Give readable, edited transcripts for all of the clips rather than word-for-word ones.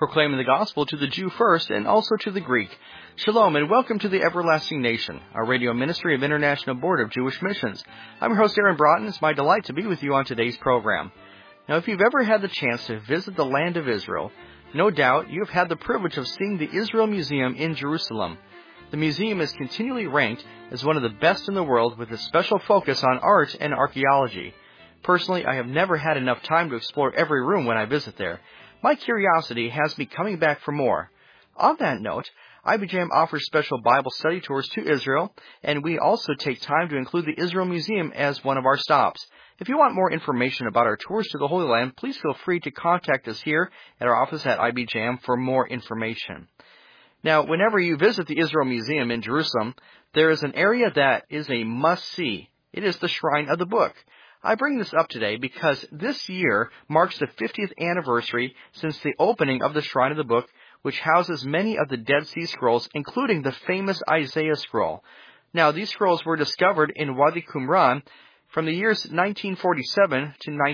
proclaiming the gospel to the Jew first and also to the Greek. Shalom and welcome to the Everlasting Nation, a radio ministry of International Board of Jewish Missions. I'm your host, Aaron Broughton. It's my delight to be with you on today's program. Now, if you've ever had the chance to visit the land of Israel, no doubt you've had the privilege of seeing the Israel Museum in Jerusalem. The museum is continually ranked as one of the best in the world with a special focus on art and archaeology. Personally, I have never had enough time to explore every room when I visit there. My curiosity has me coming back for more. On that note, IBJM offers special Bible study tours to Israel, and we also take time to include the Israel Museum as one of our stops. If you want more information about our tours to the Holy Land, please feel free to contact us here at our office at IBJM for more information. Now, whenever you visit the Israel Museum in Jerusalem, there is an area that is a must-see. It is the Shrine of the Book. I bring this up today because this year marks the 50th anniversary since the opening of the Shrine of the Book, which houses many of the Dead Sea Scrolls, including the famous Isaiah Scroll. Now, these scrolls were discovered in Wadi Qumran from the years 1947 to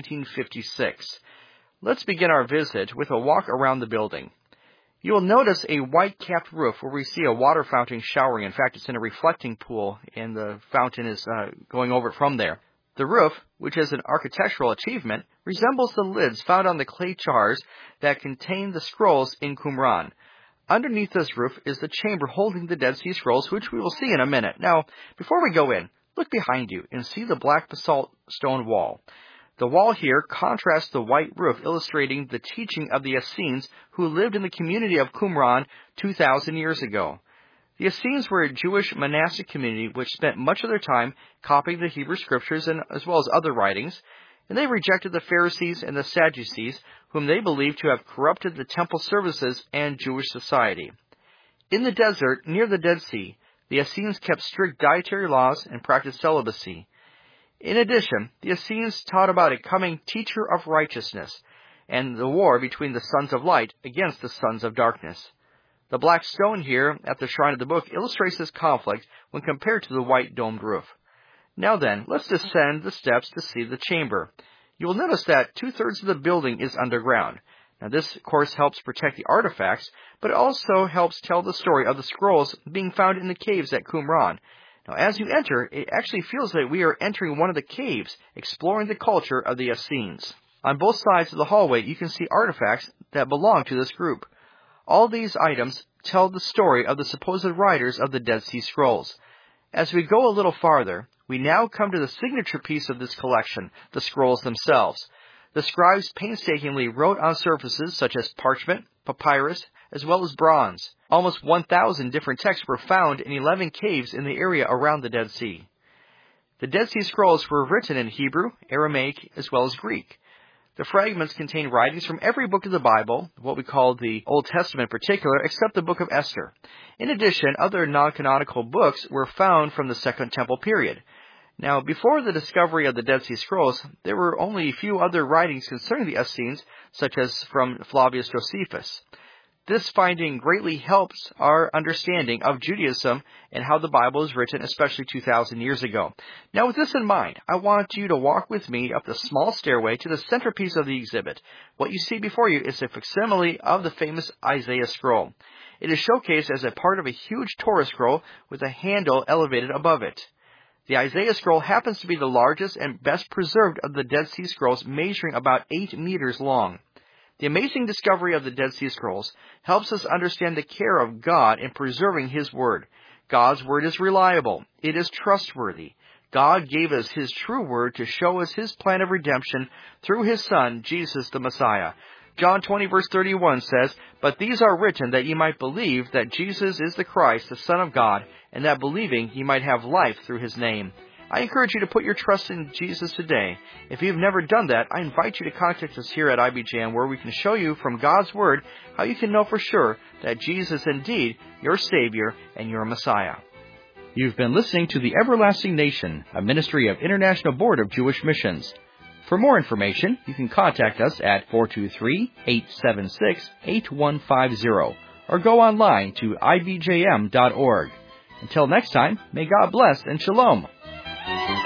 1956. Let's begin our visit with a walk around the building. You will notice a white-capped roof where we see a water fountain showering. In fact, it's in a reflecting pool, and the fountain is going over from there. The roof, which is an architectural achievement, resembles the lids found on the clay jars that contain the scrolls in Qumran. Underneath this roof is the chamber holding the Dead Sea Scrolls, which we will see in a minute. Now, before we go in, look behind you and see the black basalt stone wall. The wall here contrasts the white roof, illustrating the teaching of the Essenes who lived in the community of Qumran 2,000 years ago. The Essenes were a Jewish monastic community which spent much of their time copying the Hebrew Scriptures and as well as other writings, and they rejected the Pharisees and the Sadducees, whom they believed to have corrupted the temple services and Jewish society. In the desert near the Dead Sea, the Essenes kept strict dietary laws and practiced celibacy. In addition, the Essenes taught about a coming teacher of righteousness and the war between the sons of light against the sons of darkness. The black stone here at the Shrine of the Book illustrates this conflict when compared to the white domed roof. Now then, let's descend the steps to see the chamber. You will notice that 2/3 of the building is underground. Now this, of course, helps protect the artifacts, but it also helps tell the story of the scrolls being found in the caves at Qumran. Now as you enter, it actually feels that we are entering one of the caves, exploring the culture of the Essenes. On both sides of the hallway, you can see artifacts that belong to this group. All these items tell the story of the supposed writers of the Dead Sea Scrolls. As we go a little farther, we now come to the signature piece of this collection, the scrolls themselves. The scribes painstakingly wrote on surfaces such as parchment, papyrus, as well as bronze. Almost 1,000 different texts were found in 11 caves in the area around the Dead Sea. The Dead Sea Scrolls were written in Hebrew, Aramaic, as well as Greek. The fragments contain writings from every book of the Bible, what we call the Old Testament in particular, except the book of Esther. In addition, other non-canonical books were found from the Second Temple period. Now, before the discovery of the Dead Sea Scrolls, there were only a few other writings concerning the Essenes, such as from Flavius Josephus. This finding greatly helps our understanding of Judaism and how the Bible is written, especially 2,000 years ago. Now, with this in mind, I want you to walk with me up the small stairway to the centerpiece of the exhibit. What you see before you is a facsimile of the famous Isaiah scroll. It is showcased as a part of a huge Torah scroll with a handle elevated above it. The Isaiah scroll happens to be the largest and best preserved of the Dead Sea Scrolls, measuring about 8 meters long. The amazing discovery of the Dead Sea Scrolls helps us understand the care of God in preserving His Word. God's Word is reliable. It is trustworthy. God gave us His true Word to show us His plan of redemption through His Son, Jesus the Messiah. John 20 verse 31 says, "But these are written that ye might believe that Jesus is the Christ, the Son of God, and that believing ye might have life through His name." I encourage you to put your trust in Jesus today. If you've never done that, I invite you to contact us here at IBJM, where we can show you from God's Word how you can know for sure that Jesus is indeed your Savior and your Messiah. You've been listening to The Everlasting Nation, a ministry of International Board of Jewish Missions. For more information, you can contact us at 423-876-8150 or go online to ibjm.org. Until next time, may God bless and shalom.